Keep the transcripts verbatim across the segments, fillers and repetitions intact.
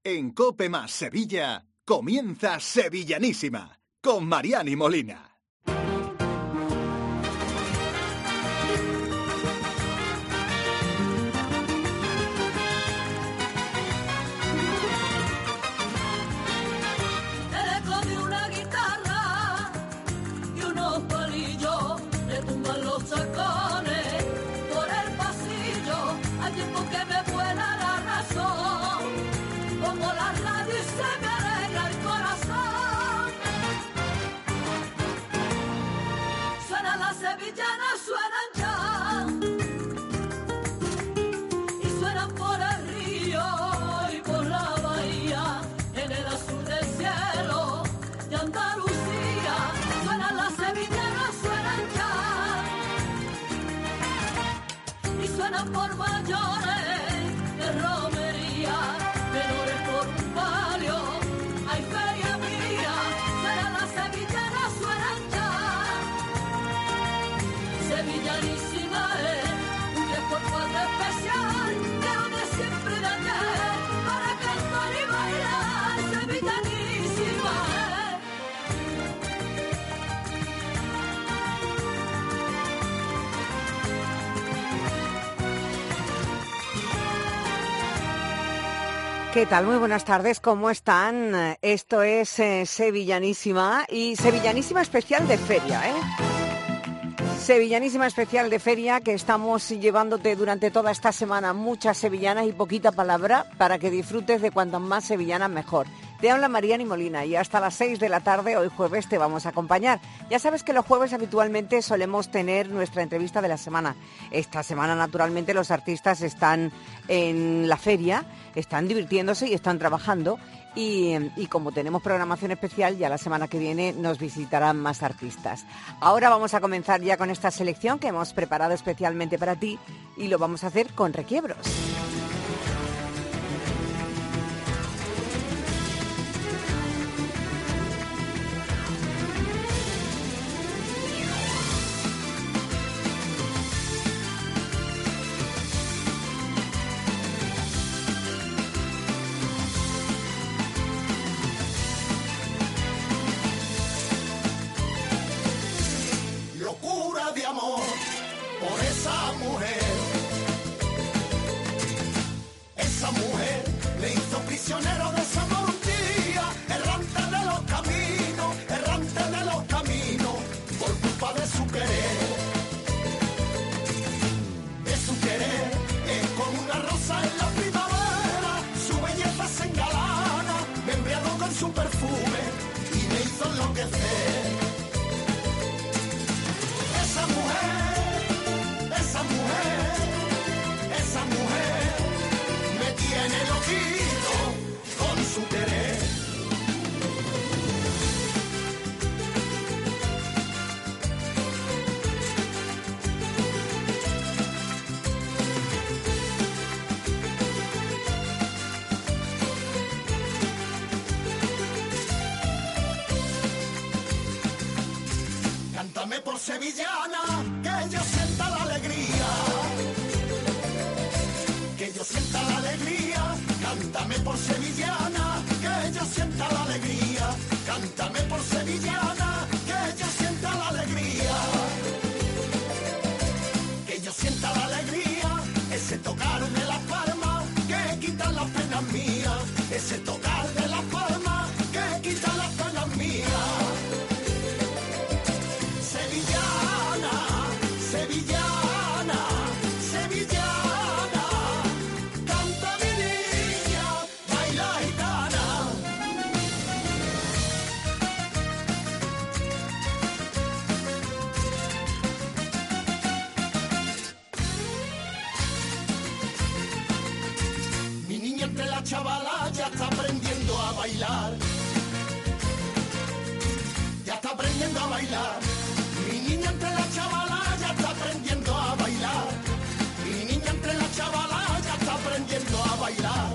En COPE más Sevilla, comienza Sevillanísima, con Mariani Molina. Por mayores de romería, menores por un palio, hay feria mía, será la sevillana, suenan ya. Sevillanísima es un cuerpo especial, de donde siempre de ayer, para cantar y bailar, sevillanísima es. ¿Qué tal? Muy buenas tardes, ¿cómo están? Esto es eh, Sevillanísima y Sevillanísima especial de feria, ¿eh? Sevillanísima especial de feria que estamos llevándote durante toda esta semana muchas sevillanas y poquita palabra para que disfrutes de cuantas más sevillanas mejor. Te habla Mariani Molina y hasta las seis de la tarde, hoy jueves, te vamos a acompañar. Ya sabes que los jueves habitualmente solemos tener nuestra entrevista de la semana. Esta semana, naturalmente, los artistas están en la feria, están divirtiéndose y están trabajando. Y, y como tenemos programación especial, ya la semana que viene nos visitarán más artistas. Ahora vamos a comenzar ya con esta selección que hemos preparado especialmente para ti y lo vamos a hacer con requiebros. Sevillana, que yo sienta la alegría, que yo sienta la alegría, cántame por sevillana, que yo sienta la alegría, cántame por sevillana, que yo sienta la alegría, que yo sienta la alegría, ese tocar de las palmas, que quita las penas mías, ese tocar de las palmas, que quita las penas mías. Chavala ya está aprendiendo a bailar, ya está aprendiendo a bailar. Mi niña entre la chavala ya está aprendiendo a bailar. Mi niña entre la chavala ya está aprendiendo a bailar.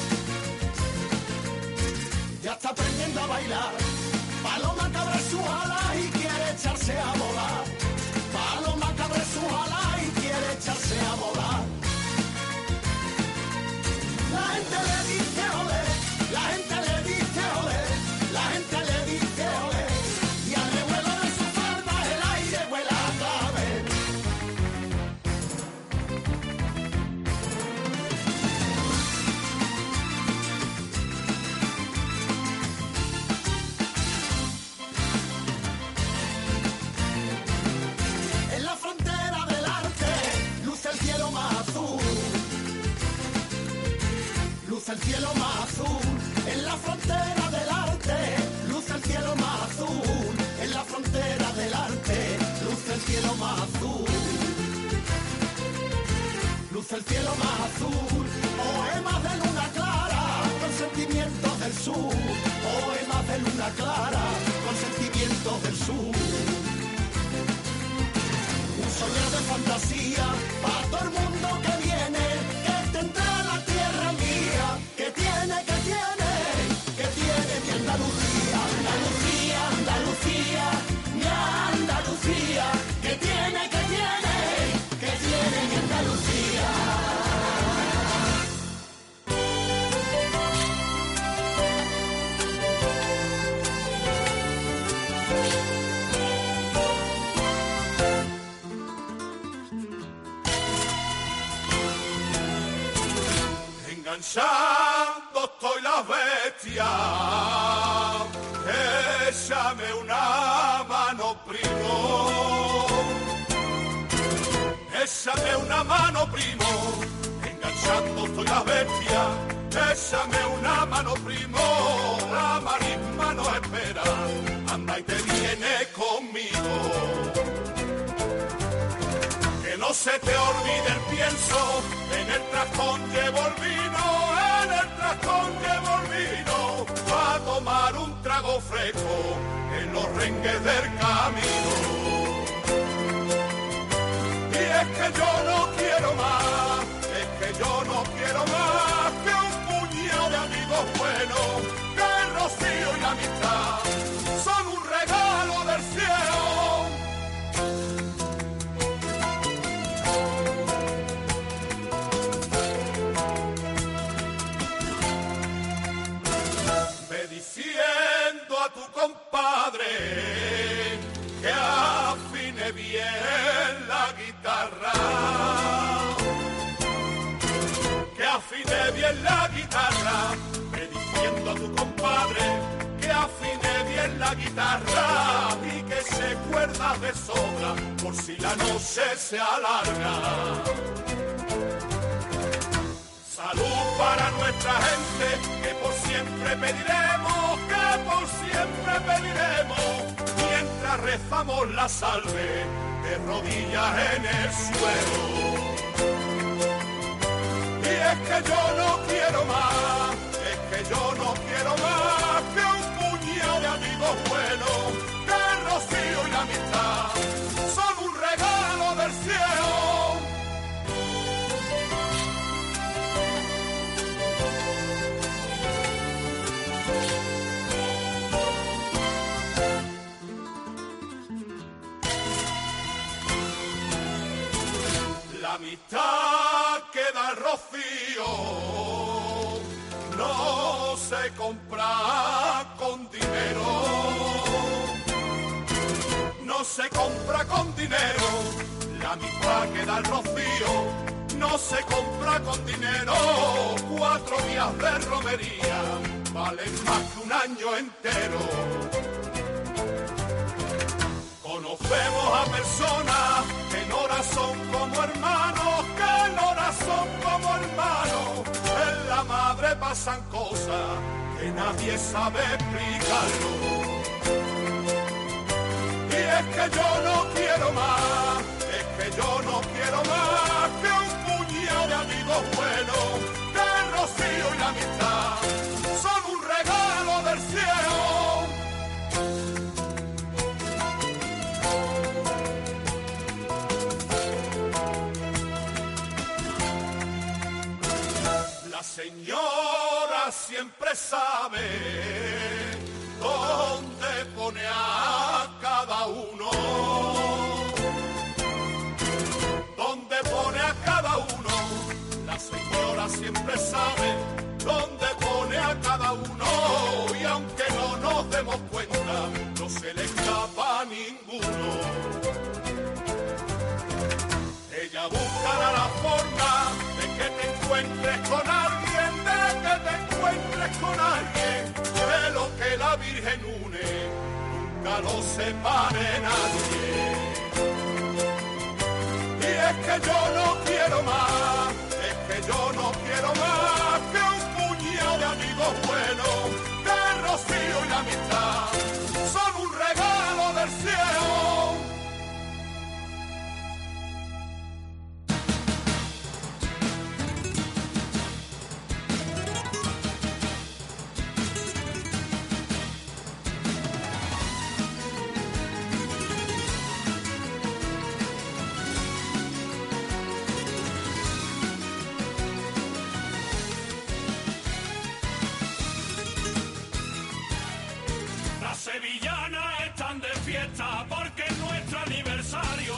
Ya está aprendiendo a bailar. Paloma que abre su ala y quiere echarse a volar. Paloma que abre su ala y quiere echarse a volar. La gente le dice olé, el cielo más azul, en la frontera del arte, luce el cielo más azul, en la frontera del arte, luce el cielo más azul. Luce el cielo más azul, poemas de luna clara, con sentimientos del sur, poemas de luna clara, con sentimientos del sur. Un soñar de fantasía, para todo el mundo que viene, que tendrá la tierra mía, que tiene, que tiene, que tiene mi Andalucía, Andalucía, Andalucía, mi Andalucía, que tiene, que tiene, que tiene mi Andalucía. Enganchando estoy las bestias, échame una mano, primo. Échame una mano, primo. Enganchando estoy las bestias, échame una mano, primo. La marisma no espera, anda y te viene conmigo. Que no se te olvide el pienso, en el trascón llevo el vino, en el trascón llevo el vino, pa' tomar un trago fresco en los rengues del camino. Y es que yo no quiero más, es que yo no quiero más que un puñado de amigos buenos, que el rocío y la amistad son un regalo del cielo. Diciendo a tu compadre que afine bien la guitarra, que afine bien la guitarra, ve diciendo a tu compadre que afine bien la guitarra y que se cuerda de sobra por si la noche se alarga. Salud para nuestra gente, que por siempre pediremos, que por siempre pediremos, mientras rezamos la salve de rodillas en el suelo. Y es que yo no quiero más, es que yo no quiero más que un puñado de amigos buenos, que el rocío y la amistad son un regalo del cielo. La amistad que da el rocío no se compra con dinero, no se compra con dinero. La amistad que da el rocío no se compra con dinero. Cuatro días de romería valen más que un año entero. Conocemos a personas que en horas son como hermanos, que en horas son como hermanos. En la madre pasan cosas que nadie sabe explicarlo. Y es que yo no quiero más, es que yo no quiero más que un puñado de amigos buenos, que el rocío y la amistad son un regalo del cielo. Señora siempre sabe dónde pone a cada uno, dónde pone a cada uno. La señora siempre sabe dónde pone a cada uno y aunque no nos demos cuenta, no se le escapa a ninguno. Ella buscará la forma de que te encuentres con alguien, de que te encuentres con alguien, de lo que la Virgen une, nunca lo separe nadie. Y es que yo no quiero más, es que yo no quiero más que un puñado buenos de rocío y la amistad son un regalo del cielo. Las sevillanas están de fiesta porque es nuestro aniversario.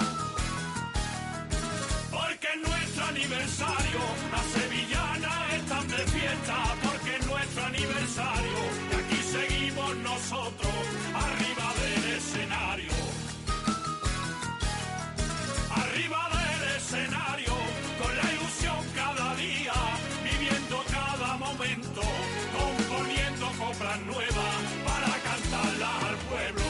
Porque es nuestro aniversario. Las sevillanas están de fiesta porque es nuestro aniversario. Y aquí seguimos nosotros arriba del escenario. Arriba del escenario, con la ilusión cada día, viviendo cada momento, componiendo coplas nuevas para cantarlas al pueblo.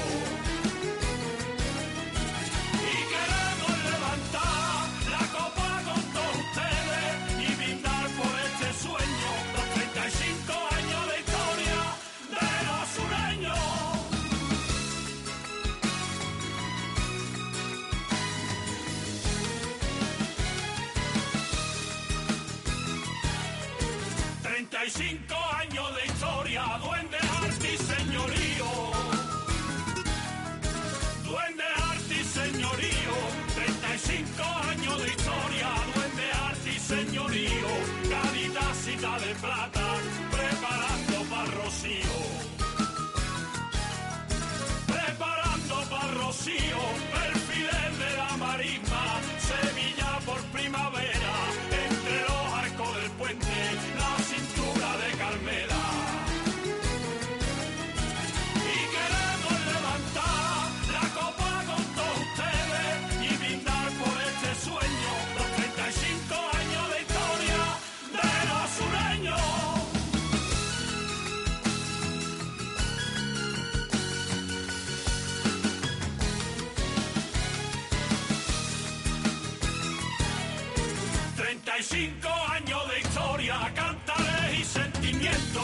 Y queremos levantar la copa con todos ustedes y brindar por este sueño, los treinta y cinco años de historia de los sureños. treinta y cinco años de historia, duende, arte y señorío. Duende, arte y señorío. treinta y cinco años de historia, duende, arte y señorío. Gaditacita de plata, preparando para Rocío. Preparando para Rocío, perfiles de la marisma, Sevilla por primavera, entre los arcos del puente, la cintura de Carmela. Y queremos levantar la copa con todos ustedes y brindar por este sueño, los treinta y cinco años de historia de los sureños. treinta y cinco años de historia, cantaré y sentimiento.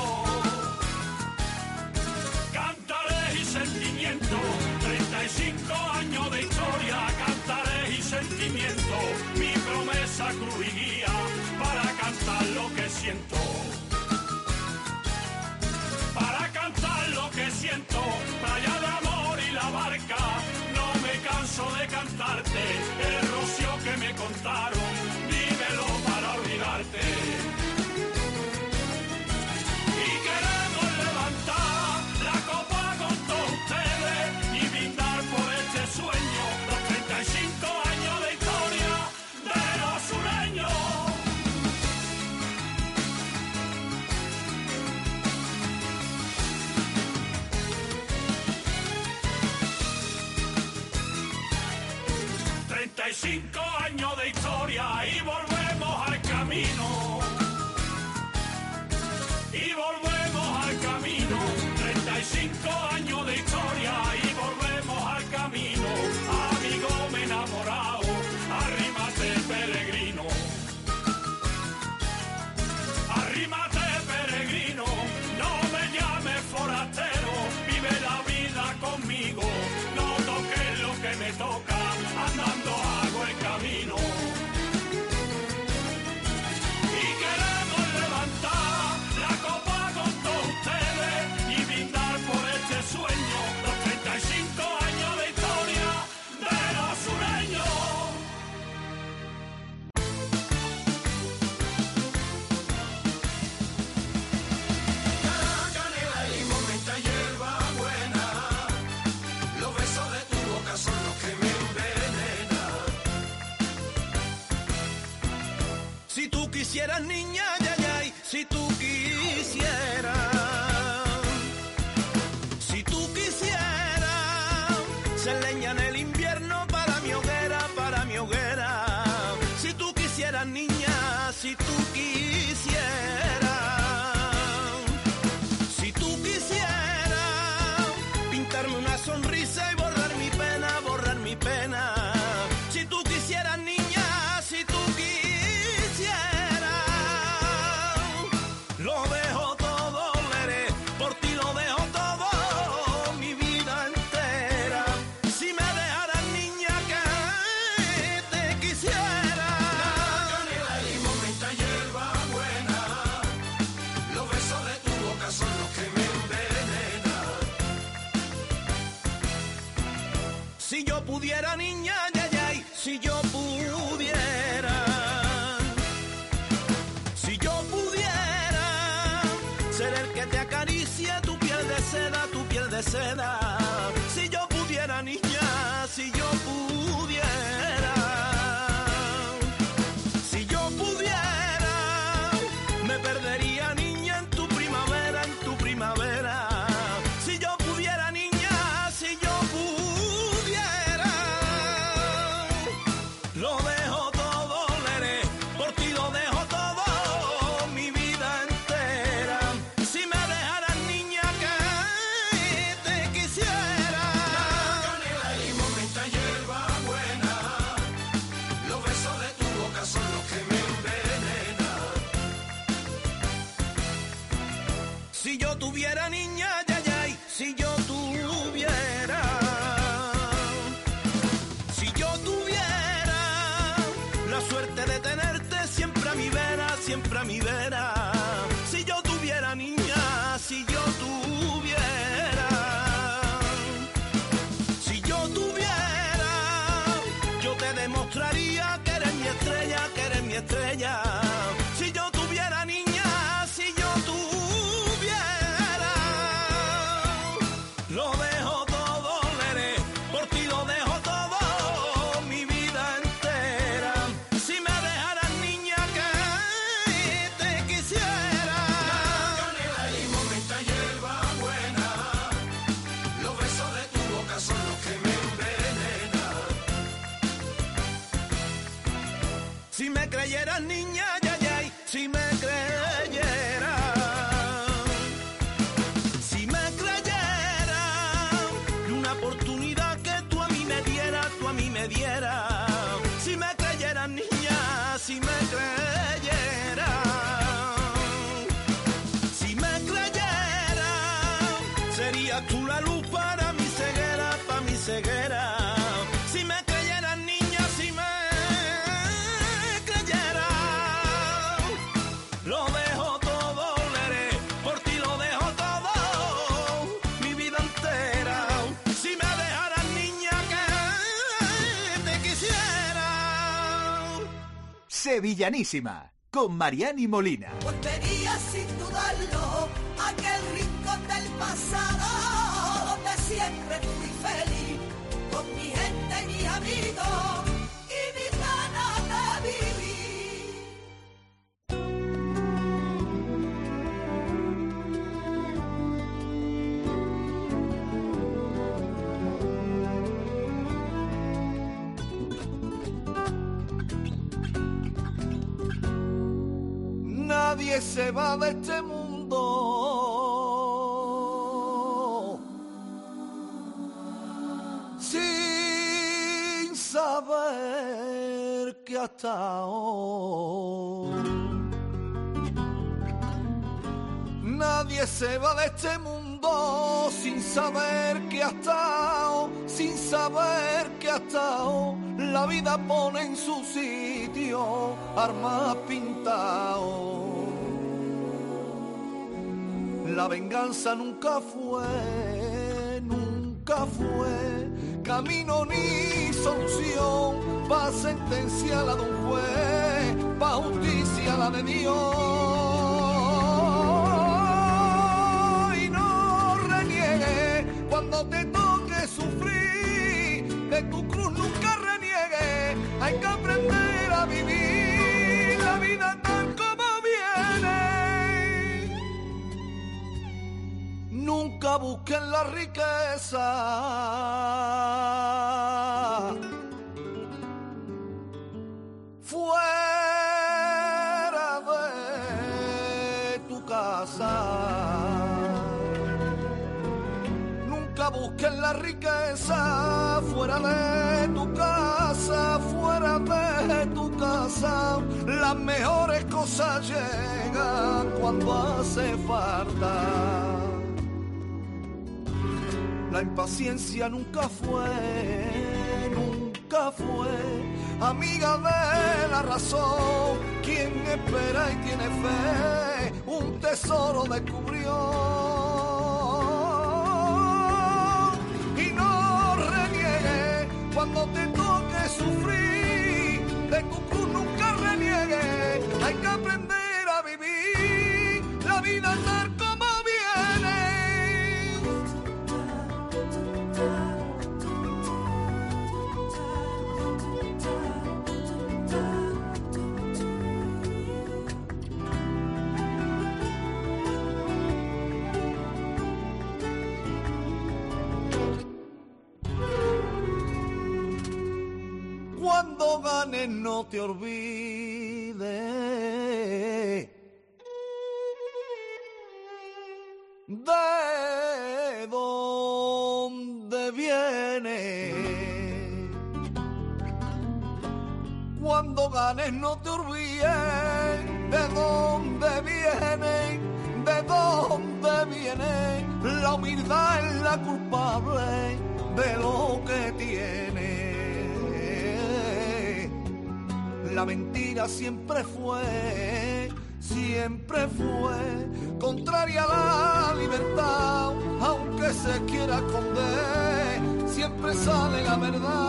Cantaré y sentimiento. treinta y cinco años de historia, cantaré y sentimiento. Mi promesa, cruz y guía, para cantar lo que siento. Para cantar lo que siento, playa de amor y la barca. No me canso de cantarte el rocío que me contaron. Dímelo para olvidarte. Y queremos levantar la copa con todos ustedes y brindar por este sueño, los treinta y cinco años de historia de los sureños. treinta y cinco años de historia y volvemos al camino. Y volvemos al camino. treinta y cinco años de historia y volvemos al camino. Amigo, me he enamorado, arrímate peregrino. Arrímate peregrino, no me llames forastero. Vive la vida conmigo, no toques lo que me toca. Andando hago el camino. Y queremos levantar la copa con todos ustedes y brindar por este sueño, los treinta y cinco años de historia de los sureños. Canela y momenta hierba buena, los besos de tu boca son los que me envenenan. Si tú quisieras, niña, ya, ya, y si tú quisieras, si tú quisieras, ser leña en el invierno para mi hoguera, para mi hoguera. Si tú quisieras, niña, si tú quisieras, si tú quisieras, pintarme una sonrisa y borrar mi pena, borrar mi pena. Si tú quisieras, niña, si tú quisieras, lo dejo todo acaricie tu piel de seda, tu piel de seda. Si yo pudiera, niña, si yo pudiera, si yo pudiera, me perdería, niña, en tu primavera, en tu primavera. Si yo pudiera, niña, si yo pudiera, lo dejo todo, leré, por ti lo dejo todo, mi vida entera. Si me dejaras, niña, que te quisiera. Canela y momenta hierba buena, los besos de tu boca son los que me envenenan. Si yo tuviera, niña, ya, ya, si yo tuviera, si yo tuviera la suerte de tenerte siempre a mi vera, siempre a mi vera. Si yo tuviera, niña, si yo tuviera, si yo tuviera, yo te demostraría que eres mi estrella, que eres mi estrella. Si yo tuviera, niña, si yo tuviera, lo dejo todo, leré, por ti lo dejo todo, mi vida entera. Si me dejaras, niña, que te quisiera. Canela y momenta hierba buena, los besos de tu boca son los que me envenenan. Si me creyeras, niña, ya, ya, si me creyeras, si me creyeras, y una oportunidad que tú a mí me dieras, tú a mí me dieras. Si me creyeras, niña, si me creyeras, si me creyeras, serías tú la luz para mi ceguera, para mi ceguera. Si me creyeras, niña, si me creyeras, lo dejo todo, leré, por ti lo dejo todo, mi vida entera. Si me dejaras, niña, que te quisiera. Sevillanísima, con Mariani Molina. Volvería sin dudarlo a aquel rincón del pasado donde siempre fui feliz con mi gente y mis amigos y mi ganas de vivir. Nadie se va de este mundo sin saber que ha estado. Nadie se va de este mundo sin saber que ha estado, sin saber que ha estado. La vida pone en su sitio armas pintado. La venganza nunca fue, nunca fue camino ni solución pa' sentencia la de un juez, pa' justicia la de Dios. Y no reniegues cuando te toque sufrir, de tu cruz nunca reniegues, hay que aprender a vivir la vida tal como viene. Nunca busquen la riqueza fuera de tu casa. Nunca busquen la riqueza fuera de tu casa, fuera de tu casa. Las mejores cosas llegan cuando hace falta. La impaciencia nunca fue, nunca fue amiga de la razón. Quien espera y tiene fe, un tesoro descubrió. Y no reniegue cuando te toque sufrir, de tu cruz nunca reniegue. Hay que aprender a vivir la vida tal como viene. Cuando ganes no te olvides de dónde viene. Cuando ganes no te olvides de dónde viene, de dónde viene. La humildad es la culpable de lo que tiene. La mentira siempre fue, siempre fue contraria a la libertad, aunque se quiera esconder, siempre sale la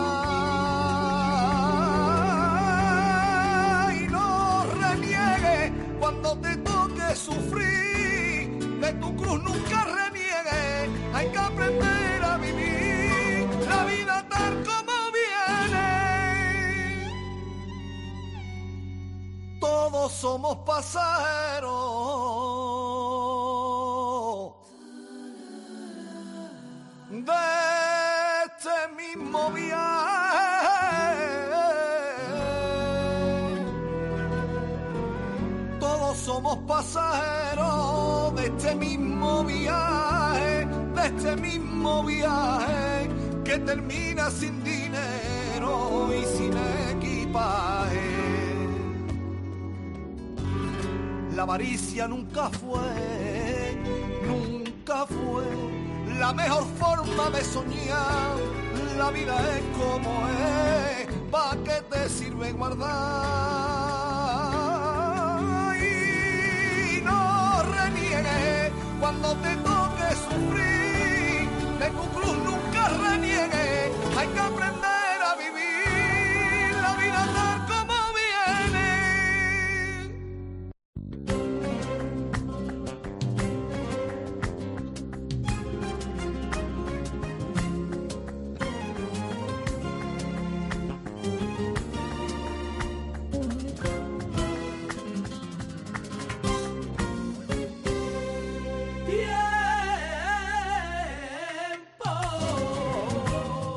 verdad. Y no reniegues cuando te toque sufrir, de tu cruz nunca reniegues, hay que aprender a vivir la vida tal como viene. Todos somos pasajeros de este mismo viaje. Todos somos pasajeros de este mismo viaje, de este mismo viaje que termina sin dinero y sin equipaje. La avaricia nunca fue, nunca fue la mejor forma de soñar. La vida es como es, ¿pa' qué te sirve guardar? Y no reniegues cuando te toque sufrir, de tu cruz nunca reniegues, hay que aprender a vivir la vida tal como viene. Tiempo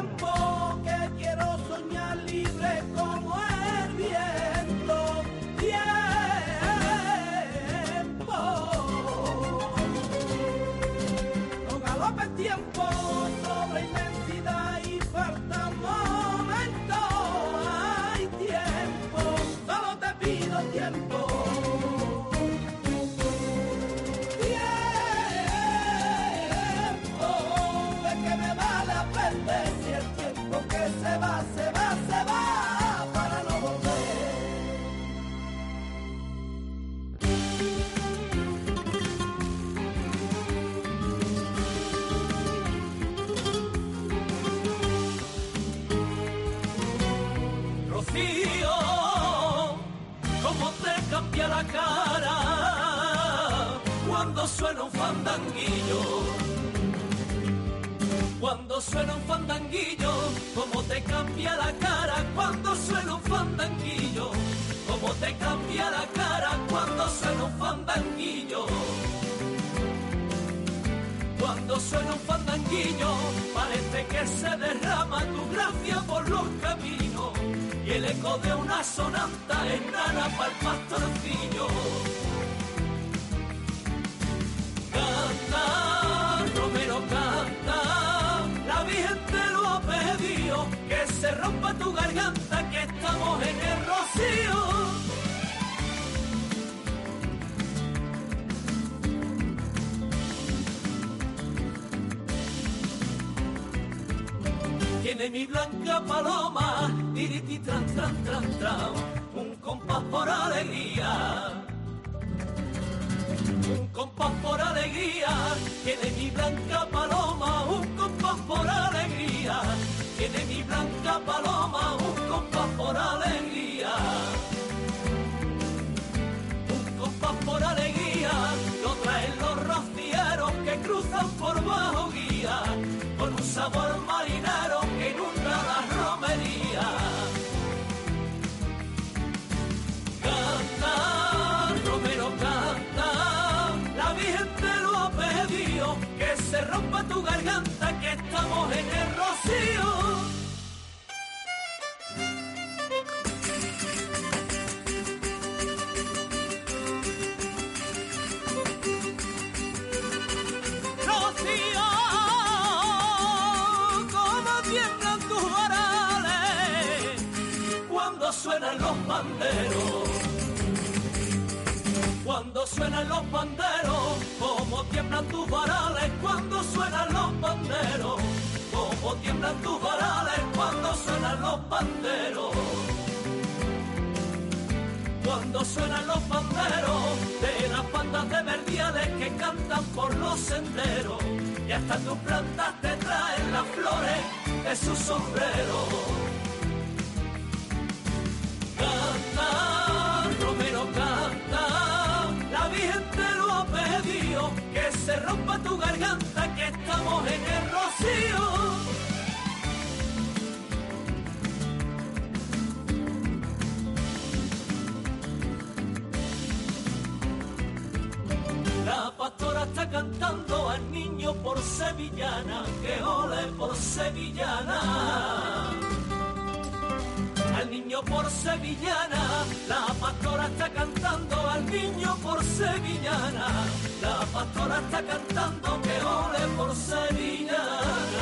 tiempo, que quiero soñar libre como el viento. Tiempo, no galope el tiempo sobre inmensidad y falta momento. Hay tiempo, solo te pido tiempo. Si el tiempo que se va, se va, se va para no volver. Rocío, cómo te cambia la cara cuando suena un fandanguillo. Cuando suena un fandanguillo, cómo te cambia la cara cuando suena un fandanguillo, cómo te cambia la cara cuando suena un fandanguillo. Cuando suena un fandanguillo, parece que se derrama tu gracia por los caminos y el eco de una sonanta enana pa'l pastorcillo. Canta, Romero, canta. La Virgen te lo ha pedido, que se rompa tu garganta, que estamos en el rocío. Tiene mi blanca paloma, tiriti tran tran tran tran, un compás por alegría. Un compás por alegría, tiene mi blanca paloma, un compás por alegría, tiene mi blanca paloma, un compás por alegría. Un compás por alegría, lo traen los rocieros que cruzan por bajo guía, con un sabor marinero que inunda la romería. Canta, Romero, canta. La Virgen te lo ha pedido, que se rompa tu garganta, que estamos en el rocío. Rocío, cómo tiemblan tus varales cuando suenan los banderos. Cuando suenan los banderos, como tiemblan tus varales cuando suenan los banderos, como tiemblan tus varales cuando suenan los banderos. Cuando suenan los banderos de las bandas de verdiales que cantan por los senderos, y hasta tus plantas te traen las flores de sus sombreros. Canta, Romero, canta. La Virgen te lo ha pedido, que se rompa tu garganta, que estamos en el rocío. La pastora está cantando al niño por sevillana, que ole por sevillana. Al niño por sevillana, la pastora está cantando al niño por sevillana. La pastora está cantando que ole por sevillana.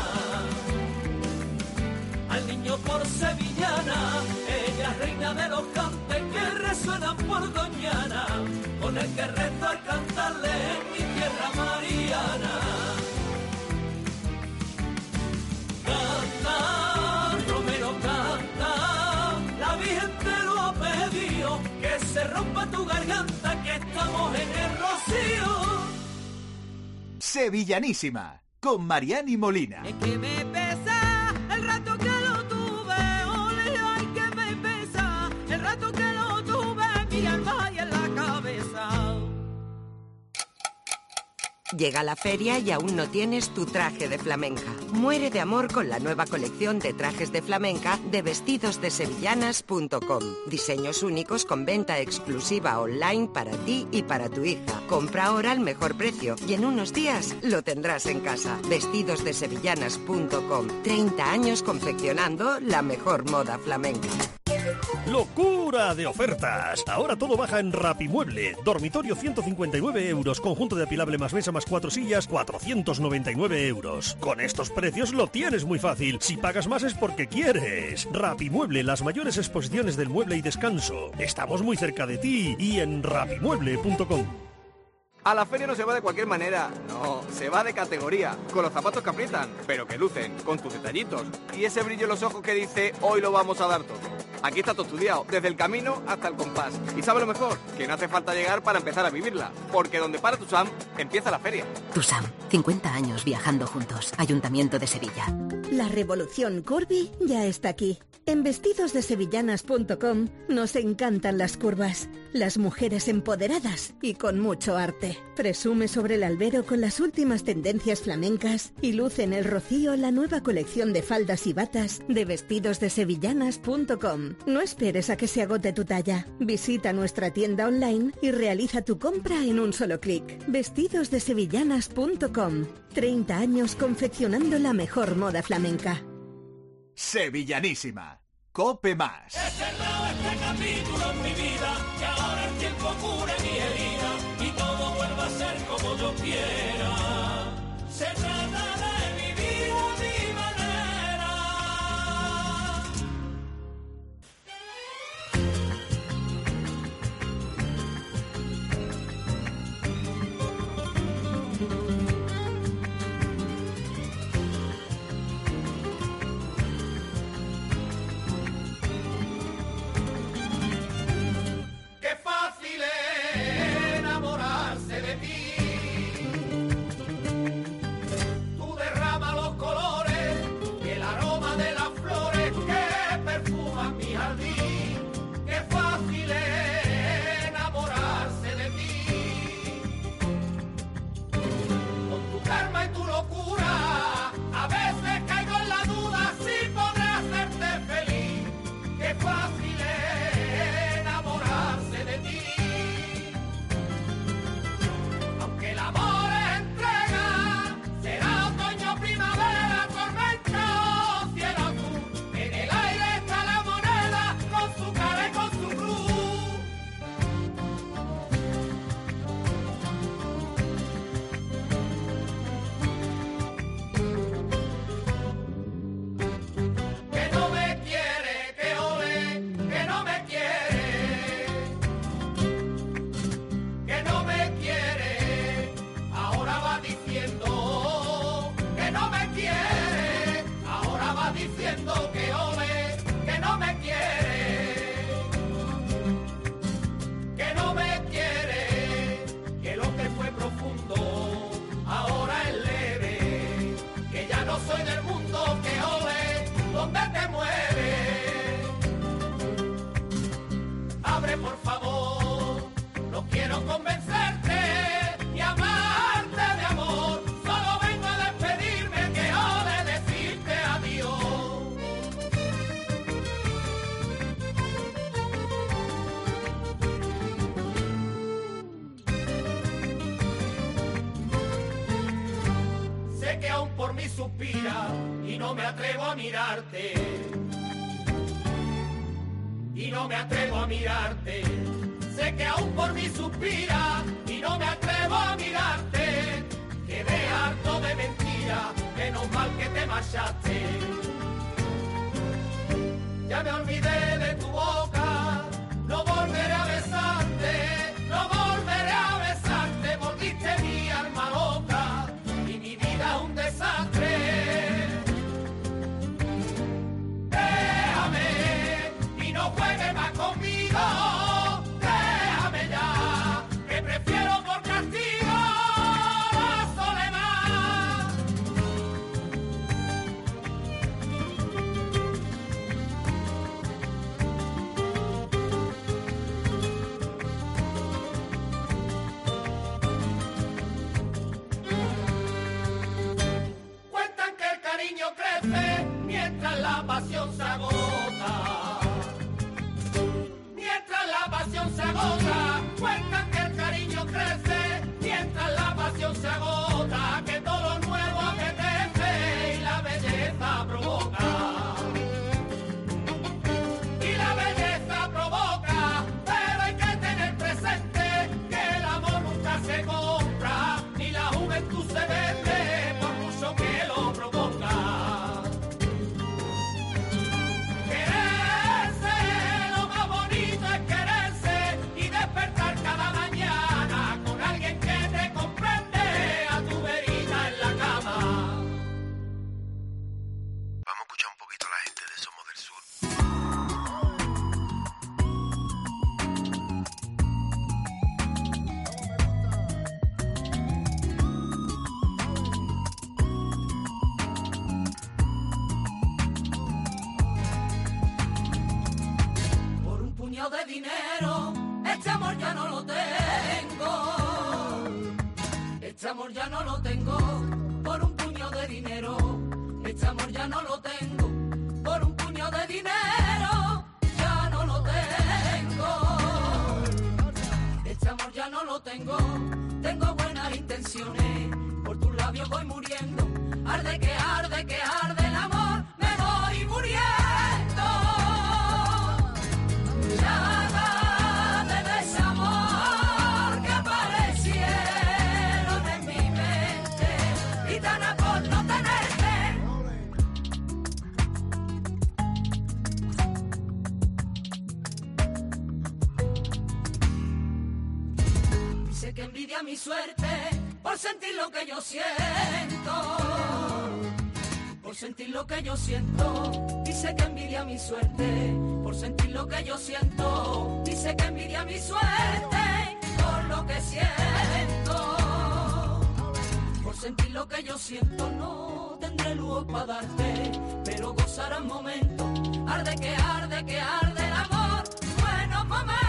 Al niño por sevillana, ella es reina de los cantes que resuenan por Doñana, con el que rezo al cantarle en mi tierra mariana. Canta, Romero, canta. La Virgen te lo ha pedido, que se rompa tu garganta, que estamos en el rocío. Sevillanísima, con Mariani Molina. Es que me pesa el rato que lo tuve, ole, ay, que me pesa el rato que lo tuve, mi alma y en la cabeza. Llega la feria y aún no tienes tu traje de flamenca. Muere de amor con la nueva colección de trajes de flamenca de vestidos de sevillanas punto com. Diseños únicos con venta exclusiva online para ti y para tu hija. Compra ahora al mejor precio y en unos días lo tendrás en casa. vestidos de sevillanas punto com. treinta años confeccionando la mejor moda flamenca. ¡Locura de ofertas! Ahora todo baja en Rapimueble. Dormitorio ciento cincuenta y nueve euros. Conjunto de apilable más mesa más cuatro sillas, cuatrocientos noventa y nueve euros. Con estos precios lo tienes muy fácil. Si pagas más es porque quieres. Rapimueble, las mayores exposiciones del mueble y descanso. Estamos muy cerca de ti y en rapimueble punto com. A la feria no se va de cualquier manera, no, se va de categoría, con los zapatos que aprietan, pero que lucen, con tus detallitos, y ese brillo en los ojos que dice, hoy lo vamos a dar todo. Aquí está todo estudiado, desde el camino hasta el compás. Y ¿sabe lo mejor? Que no hace falta llegar para empezar a vivirla, porque donde para Tusam, empieza la feria. Tusam, cincuenta años viajando juntos. Ayuntamiento de Sevilla. La revolución Curvy ya está aquí. En vestidos de sevillanas punto com nos encantan las curvas, las mujeres empoderadas y con mucho arte. Presume sobre el albero con las últimas tendencias flamencas y luce en el rocío la nueva colección de faldas y batas de vestidos de sevillanas punto com. No esperes a que se agote tu talla. Visita nuestra tienda online y realiza tu compra en un solo clic. vestidos de sevillanas punto com. treinta años confeccionando la mejor moda flamenca. Sevillanísima. Cope Más. He cerrado este capítulo en mi vida, que ahora el tiempo cure mi herida y todo vuelva a ser como yo quiera. Se trata de vivir a mi manera. Qué fácil es enamorarse de ti. Tú derramas los colores y el aroma de las flores que perfuman mi jardín. Qué fácil es enamorarse de ti. Con tu karma y tu locura, a veces caigo en la duda si podré hacerte feliz. Qué fácil es enamorarse de ti. Aunque el amor es entrega, será otoño, primavera, tormenta o cielo azul. En el aire está la moneda con su cara y con su cruz. Que no me quiere, que ole, que no me quiere, que no me quiere, ahora va diciendo que no me quiere, ahora va diciendo que ole, que no me quiere, que no me quiere, que lo que fue profundo ahora es leve, que ya no soy del mundo, que ole, donde te mueves. Abre por favor, no quiero convencerte ni amarte de amor, solo vengo a despedirme, que ole decirte adiós. Sé que aún por mí suspira y no me atrevo a mirarte. Y no me atrevo a mirarte. Sé que aún por mí suspira y no me atrevo a mirarte. Quedé harto de mentira, menos mal que te marchaste. Ya me olvidé de tu boca, no volveré a besarte, no volveré a besarte. Volviste mi alma loca y mi vida es un desastre. Déjame y no juegues más conmigo. Déjame ya, que prefiero por castigo la soledad. la pasión se agota, mientras la pasión se agota, cuentan que el cariño crece, mientras la pasión se agota, que todo lo nuevo apetece y la belleza provoca. Y la belleza provoca, pero hay que tener presente que el amor nunca se compra, ni la juventud se vende por mucho que lo proponga. Quererse, lo más bonito es quererse y despertar cada mañana con alguien que te comprende a tu verita en la cama. Vamos a escuchar un poquito a la gente de Somos del Sur. Por un puñado de dinero, este amor ya no lo tengo. Este amor ya no lo tengo. Por un puñado de dinero, este amor ya no lo tengo. Por un puñado de dinero, ya no lo tengo. Este amor ya no lo tengo. Tengo buenas intenciones. Por tus labios voy muriendo. Arde que arde que arde el amor. Me voy muriendo. Llamas de desamor que aparecieron en mi mente, gitana por no tenerte. Dice que envidia mi suerte por sentir lo que yo siento. Por sentir lo que yo siento, dice que envidia mi suerte. Por sentir lo que yo siento, dice que envidia mi suerte. Por lo que siento, por sentir lo que yo siento, no tendré lujo para darte, pero gozarás momentos. Arde que arde que arde el amor, buenos momentos.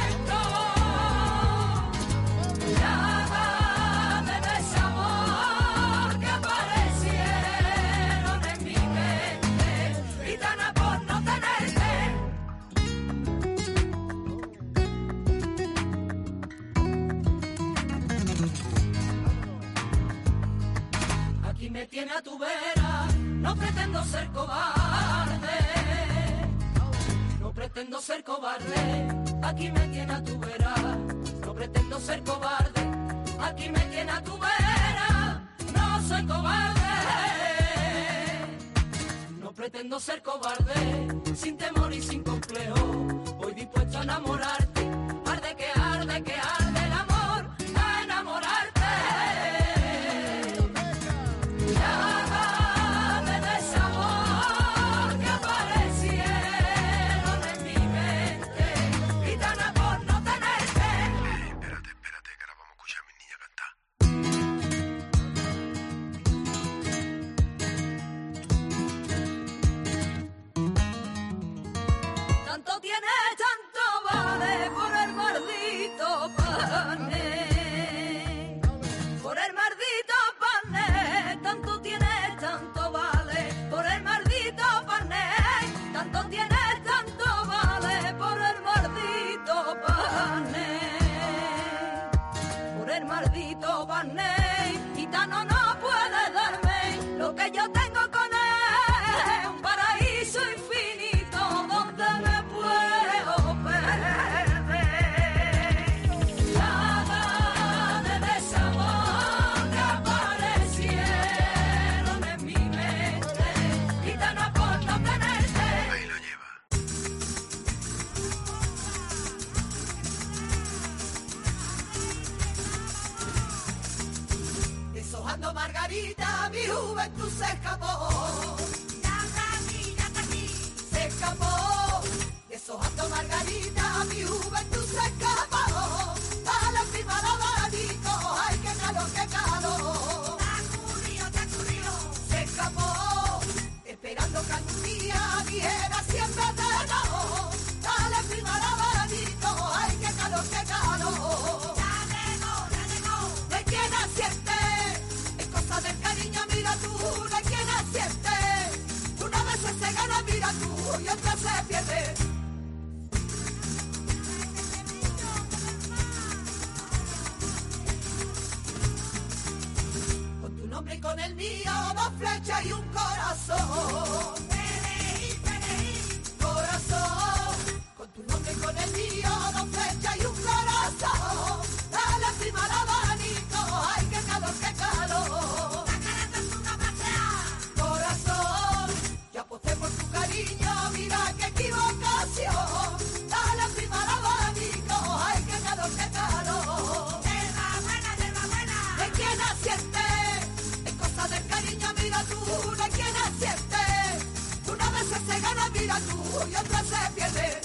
Llamas de desamor que aparecieron en mi mente, gitana por no tenerte. Aquí me tiene a tu vera, no pretendo ser cobarde. No pretendo ser cobarde, aquí me tiene a tu vera. No pretendo ser cobarde, aquí me tiene a tu vera. No soy cobarde, no pretendo ser cobarde. Sin temor y sin complejo, voy dispuesto a enamorarte. Arde que arde que arde el amor, a enamorarte. Llamas de desamor que aparecieron en mi mente, gitana por no tenerte. Espérate, espérate, que ahora vamos a escuchar a mis niñas cantar. Tanto tiene, tanto vale por el maldito pané. Por el maldito pané, tanto tiene, tanto vale por el maldito pané. Tanto tiene, tanto vale por el maldito pané. Por el maldito pané, gitano no puede darme lo que yo tengo con él. Un paraíso infinito donde me puedo perder. Llamas de desamor que aparecieron en mi mente, gitana por no tenerte. Ahí lo lleva. Deshojando margarita, mi juventud se escapó. Ya está aquí, ya está aquí. Se escapó. Deshojando margarita, mi juventud se escapó. Dale encima la abanico, ay que calor, que calor. Te ocurrió, te ocurrió. Se escapó. Esperando que algún día dijera siempre te no. Dale encima la abanico, ay que calor, que calor. Ya llegó, ya llegó. ¿De quién asiente? Es cosa del cariño, mira tú, ¿de quién asiente? Una vez se gana mi y otra se pierde. Con tu nombre y con el mío, dos flechas y un corazón. Corazón, con tu nombre y con el mío, dos flechas y un corazón. Dale encima al abanico, ay qué calor, qué calor. Corazón, yo aposté por tu cariño, mira qué equivocación. Dale encima al abanico, ay qué calor, qué calor. Yerba buena, yerba buena. ¿De quién asiente? Es cosa del cariño, mira tú, ¿de quién asiente? Una vez se gana, mira tú, y otra se pierde.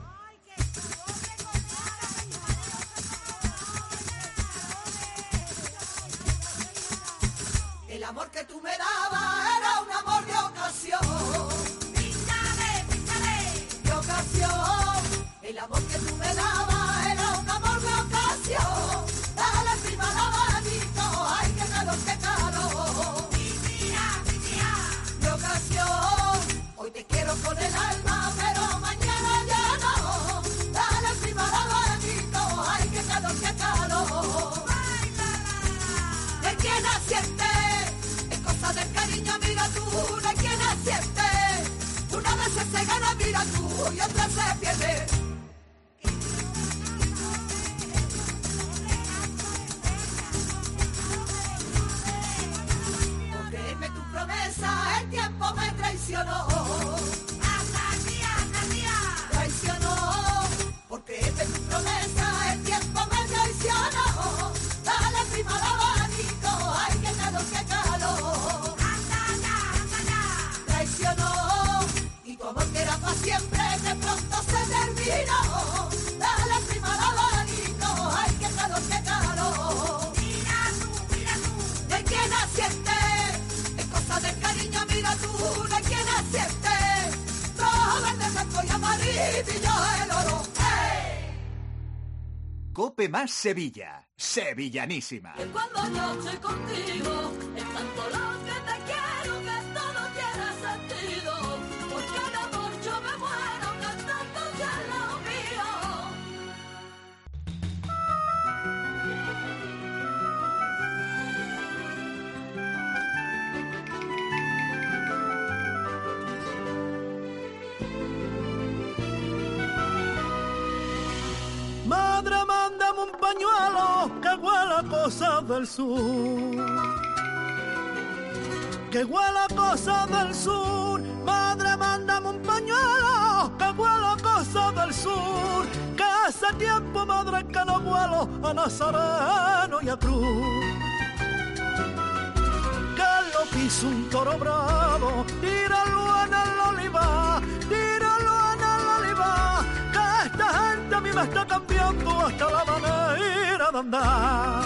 El amor que tú me dabas era un amor de ocasión. Píntale, píntale. De ocasión. El amor que tú me dabas era un amor de ocasión. Dale encima al abanico, ay qué calor, qué calor. Pintía, pintía. De ocasión. Hoy te quiero con el alma, pero mañana ya no. Dale encima al abanico, ay qué calor, qué calor. ¿De quién asiente? Del cariño, mira tú, ¿de quién asiente? Una vez se gana, mira tú, y otra se pierde. Por creerme tu promesa, el tiempo me traicionó. Hasta aquí, hasta aquí. Traicionó. Por creerme tu promesa, el tiempo me traicionó. Dale encima al abanico, ay qué calor, qué calor. Y tu amor que era para siempre, de pronto se terminó. Dale encima al abanico, ay qué calor, qué calor. Mira tú, mira tú. ¿De quién asiente? Es cosa del cariño, mira tú, ¿de quién asiente? Rojo, verde, blanco y amarillo el oro. ¡Hey! Cope más Sevilla, sevillanísima. Que cuando yo estoy contigo, es tanto lo que te quiero que todo tiene sentido. Porque de amor yo me muero cantándote al lado mío. Madre, mándame un pañuelo que huela a cosas del sur. Que huela a cosas del sur. Madre, mándame un pañuelo que huela a cosas del sur. Que hace tiempo, madre, que no vuelo a Nazareno y a Cruz. Que lo piso un toro bravo, tíralo en el olivar, tíralo en el olivar. Que esta gente a mí me está cambiando hasta la manera de andar.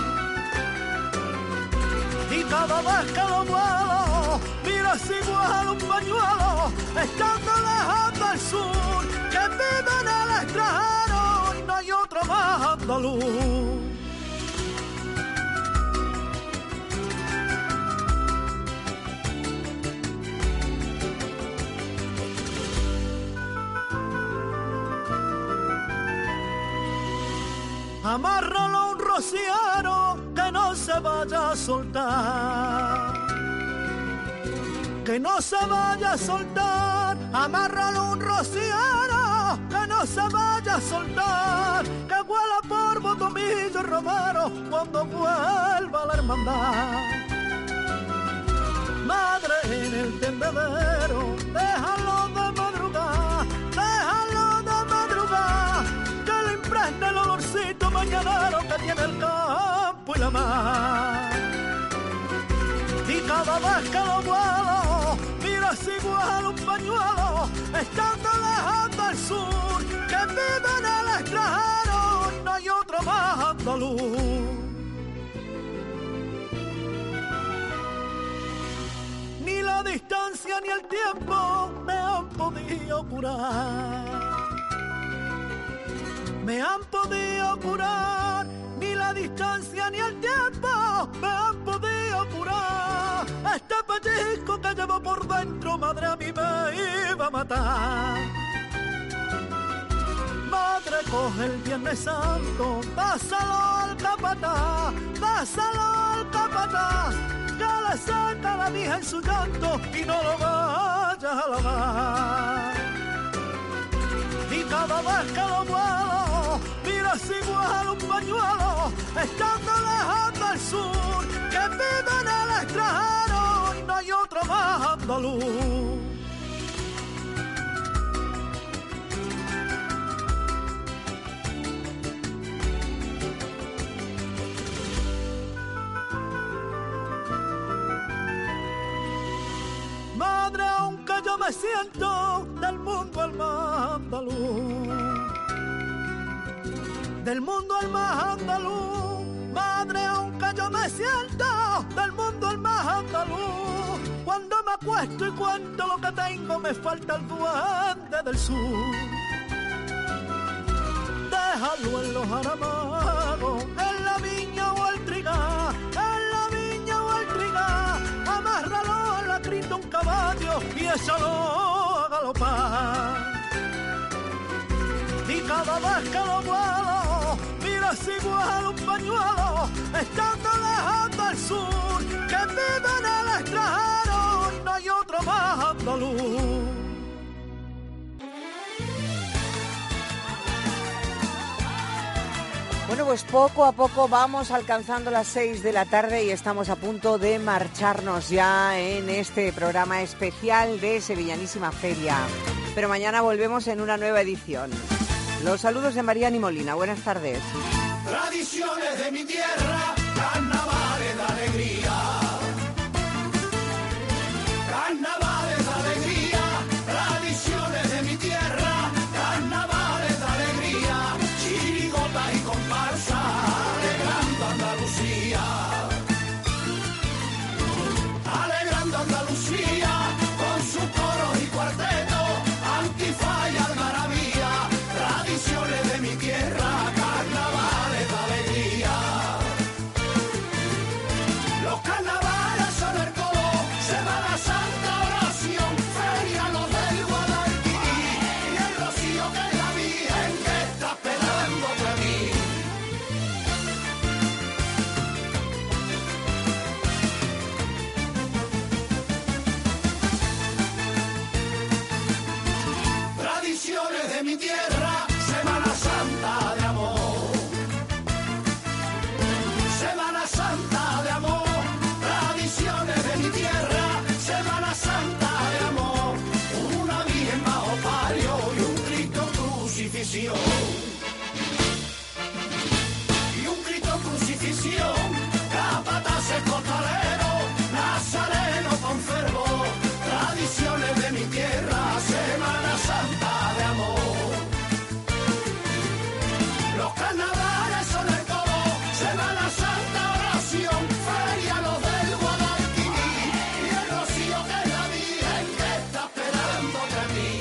Y cada vez que lo vuelo, mira si vuelo un pañuelo, estando lejos del sur, que vive en el extranjero y no hay otro más andaluz. Amárralo a un rociero que no se vaya a soltar. Que no se vaya a soltar. Amárralo a un rociero que no se vaya a soltar. Que huela por Botomillo y Romero cuando vuelva la hermandad. Madre, en el tendedero, déjalo de madrugar, déjalo de madrugar. Que le impregne el olorcito mañanero que tiene el campo y la mar. Y cada vez que lo vuelo, mira si vuelo un pañuelo, estando lejos del sur, que vive en el extranjero, no hay otro más andaluz. Ni la distancia ni el tiempo me han podido curar. Me han podido curar, ni la distancia ni el tiempo me han podido curar. Este pellizco que llevo por dentro, madre, a mí me iba a matar. coge el Viernes Santo, dáselo al capataz, dáselo al capataz, que le saca la vieja en su llanto y no lo vayas a lavar. Y cada vez que lo vuelo, mira si igual un pañuelo, estando lejos del sur, que vive en el extranjero y no hay otro más andaluz. Madre, aunque yo me siento del mundo el más andaluz, del mundo el más andaluz, madre, aunque yo me siento del mundo el más andaluz, cuando me acuesto y cuento lo que tengo, me falta el duende del sur. Déjalo en los aramagos, en la viña o el trigal, en la viña o el trigal, amárralo en la crita un caballo y échalo a galopar. Y cada vez que lo vuelo, mira si igual un pañuelo, estando lejos del sur, que vive en el extranjero y no hay otro más andaluz. Bueno, pues poco a poco vamos alcanzando las seis de la tarde y estamos a punto de marcharnos ya en este programa especial de Sevillanísima Feria. Pero mañana volvemos en una nueva edición. Los saludos de Mariani Molina. Buenas tardes. Tradiciones de mi tierra, carnavales de alegría. Carnavales de alegría, tradiciones de mi tierra, carnavales de alegría, chirigotas y comparsa, alegrando Andalucía. Alegrando Andalucía, con sus coros y cuartetos, antifa y algarabía, tradiciones de mi tierra, carnavales de alegría. Los carnavales son el coro, Semana Santa, oración, feria, los del Guadalquivir, y el rocío que es la Virgen que está esperando por mí. Tradiciones de mi tierra, Semana Santa de amor. Semana Santa de amor, tradiciones de mi tierra, Semana Santa de amor. Una Virgen bajo palio y un Cristo crucifixión. Y un Cristo crucifixión, capataces costaleros, nazareno con fervor. Tradiciones de mi tierra, Semana Santa de amor. Los carnavales son el coro, Semana Santa, oración, feria, los del Guadalquivir, y el rocío que es la Virgen que está esperando de mí.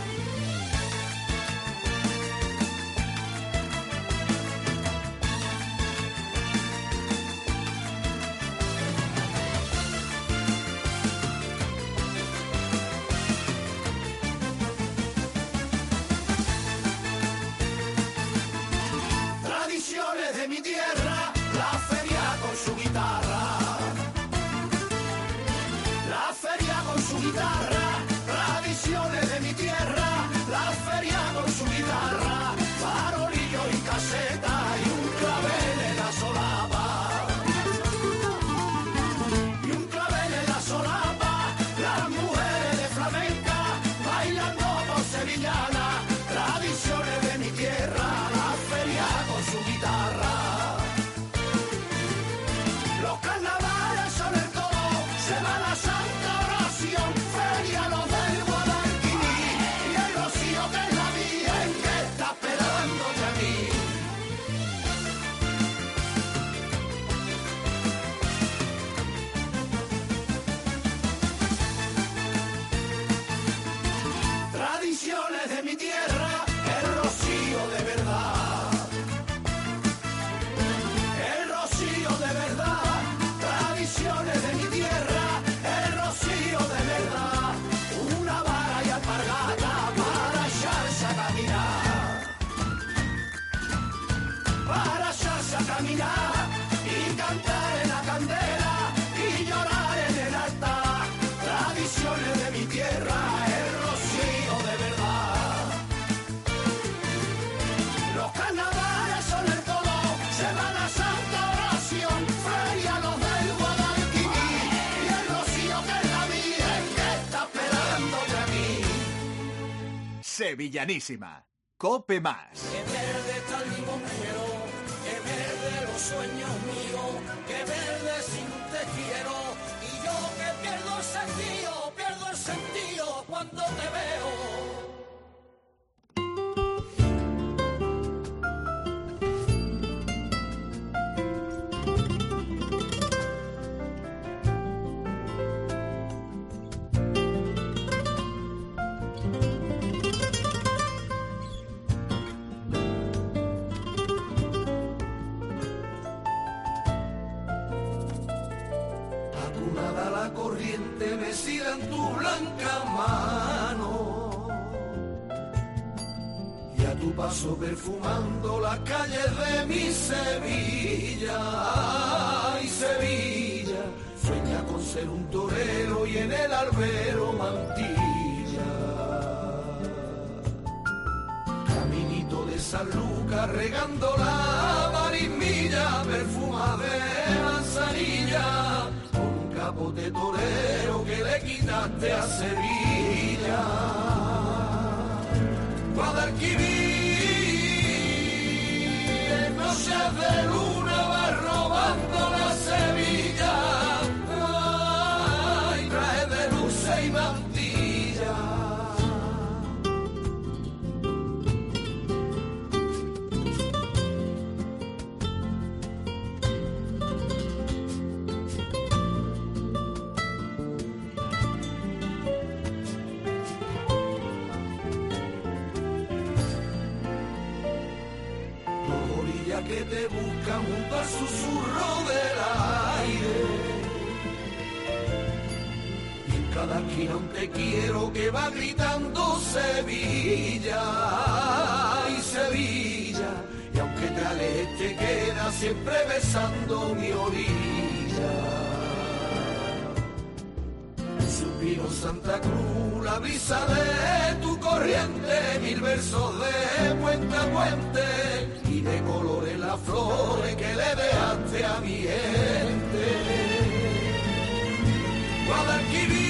Tradiciones de mi tierra, la feria con su guitarra. La feria con su guitarra, tradiciones de mi tierra, la feria con su guitarra, farolillo y caseta y un clavel en la solapa. Y un clavel en la solapa, las mujeres de flamenca bailando por sevillana, tradiciones de mi tierra, la feria con su guitarra. Los carnavales son el coro, Semana Santa, oración, feria. Sevillanísima. Cope Más. Que verde está el limonero, que verde los sueños míos, que verde sin te quiero, y yo que pierdo el sentido, pierdo el sentido cuando te veo. Mecida en tu blanca mano y a tu paso perfumando las calles de mi Sevilla. Ay, Sevilla, sueña con ser un torero y en el albero mantilla. Caminito de San Lucas regando la marismilla, perfuma de manzanilla, capote torero que le quitaste a Sevilla. Guadalquivir, en noches de luna va robando la Sevilla. Ay, traje de luces y mantilla. Que te buscan junto al susurro del aire, y en cada esquina un te quiero que va gritando Sevilla. Ay, Sevilla, y aunque te alejes te queda siempre besando mi orilla. El suspiro Santa Cruz, la brisa de tu corriente, mil versos de puente a puente y de colores las flores que le dejaste a mi gente. Guadalquivir,